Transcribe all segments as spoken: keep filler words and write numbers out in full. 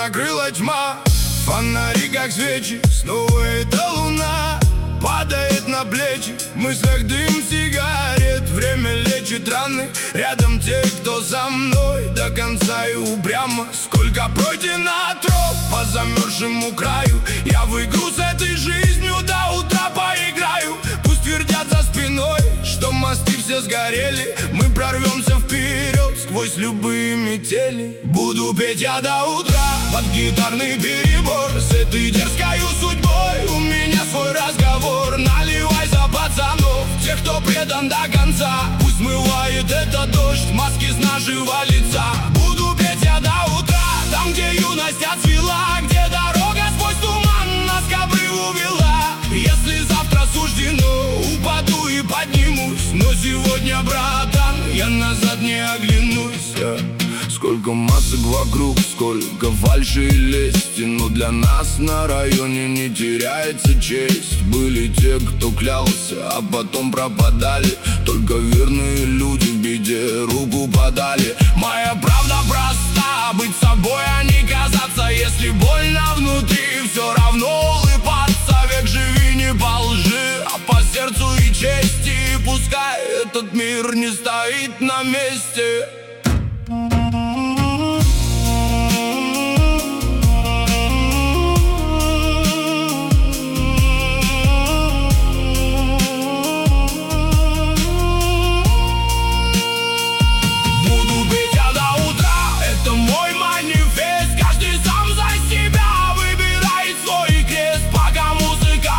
накрыла тьма. Фонари как свечи, снова эта луна падает на плечи. В мыслях дым сигарет, время лечит раны. Рядом те, кто за мной до конца и упрямо. Сколько пройдено троп по замерзшему краю. Я в игру с этой жизнью до утра поиграю. Пусть твердят за спиной, что мосты все сгорели. Мы прорвемся вперед сквозь любые метели. Буду петь я до утра под гитарный перебор. С этой дерзкою судьбой у меня свой разговор. Наливай за пацанов, тех, кто предан до конца. Пусть смывает этот дождь маски с нашего лица. Буду петь я до утра там, где юность отцвела, где дорога сквозь туман нас к обрыву вела. Если завтра суждено, упаду и поднимусь. Но сегодня, братан, я назад не оглянусь. Сколько масок вокруг, сколько фальши и лести. Но для нас на районе не теряется честь. Были те, кто клялся, а потом пропадали. Только верные люди в беде руку подали. Моя правда проста, быть собой, а не казаться. Если больно внутри, все равно улыбаться. Век живи не по лжи, а по сердцу и чести. Пускай этот мир не стоит на месте.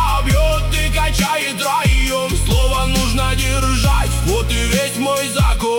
Вот и весь мой закон.